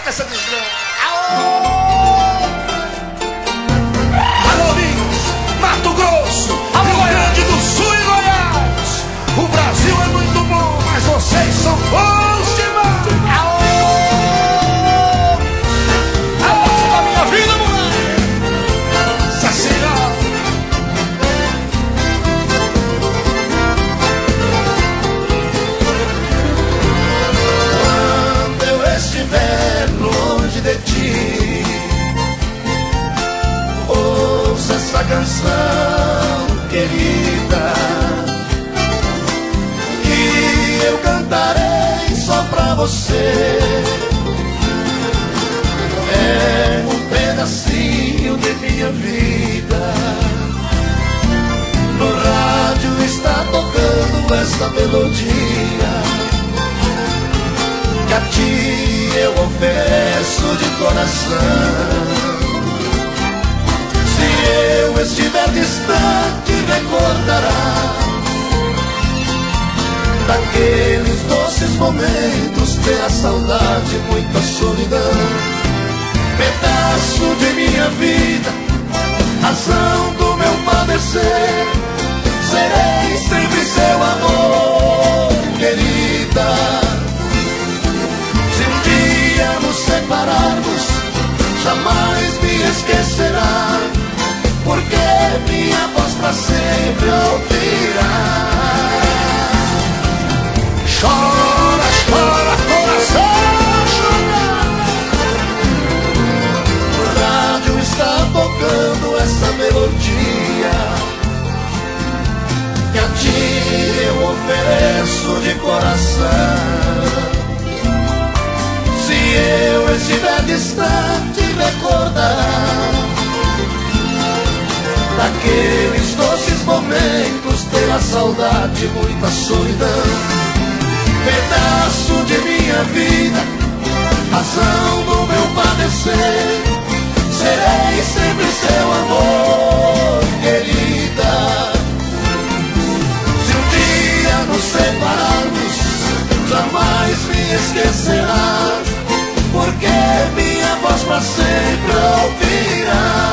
essa desgraça. Alô, Minas, Mato Grosso, Rio Grande do Sul e Goiás. O Brasil é muito bom, mas vocês são bons demais. Aô, da minha vida, mulher. Saciado. Quando eu estiver longe de ti, ouça essa canção, querida, que eu cantarei só pra você. É um pedacinho de minha vida. No rádio está tocando essa melodia que a ti eu ofereço de coração. Se eu estiver distante, recordará daqueles doces momentos, ter a saudade, muita solidão. Pedaço de minha vida, razão do meu padecer, serei sempre seu amor, querida. Se um dia nos separarmos, jamais me esquecerá, porque minha voz pra sempre ouvirá. Chora, chora, coração, chora. O rádio está tocando essa melodia que a ti eu ofereço de coração. Se eu estiver distante, recordará daqueles doces momentos, ter a saudade, muita solidão. Pedaço de minha vida, razão do meu padecer, serei sempre seu amor, querida. Se um dia nos separarmos, jamais me esquecerá, porque minha voz pra sempre ouvirá.